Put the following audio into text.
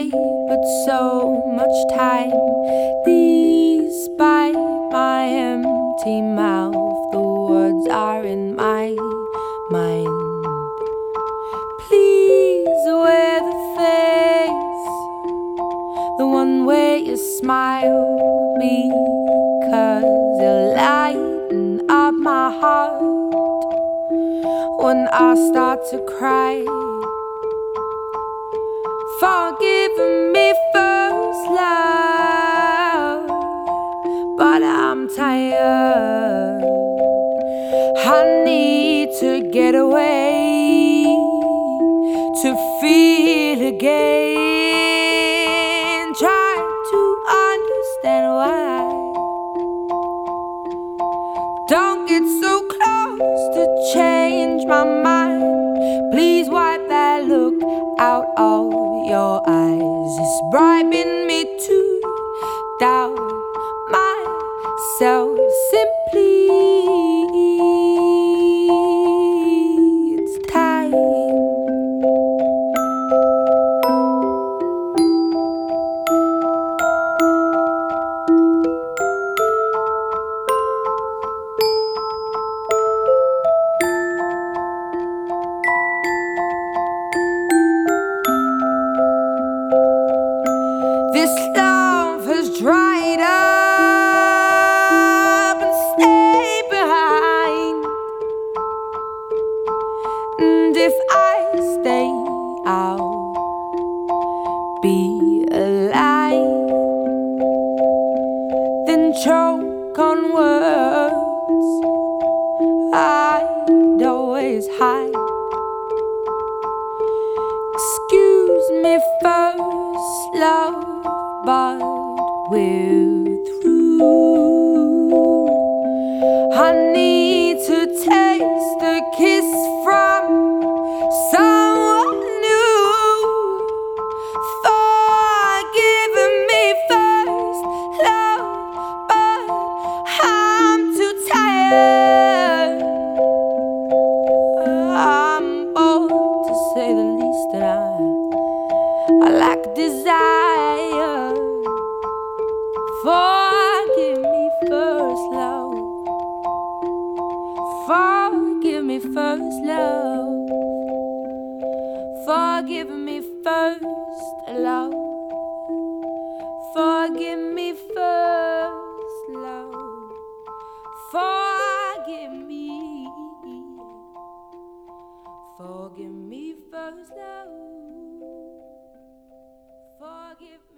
say, but so much time. Despite my empty mouth, the words are in my mind. Please wear the face, the one where you smile, because you lighten up my heart when I start to cry. Forgive me first, love, but I'm tired. I need to get away, to feel again. Try to understand why. Don't get so close to change my mind. Please wipe that look out of your eyes. It's bribing me to doubt myself. Simply, it's time. This love has dried up and stayed behind. And if I stay, I'll be alive. Then choke on words I'd always hide. Excuse me first, love, but we're through. I need to taste the kiss from someone new. Forgive me first, love, but I'm too tired. I'm bold to say the least, and I lack desire. Forgive me first, love. Forgive me first, love. Forgive me first, love. Forgive me first, love. Forgive me. Forgive me first, love. Forgive me.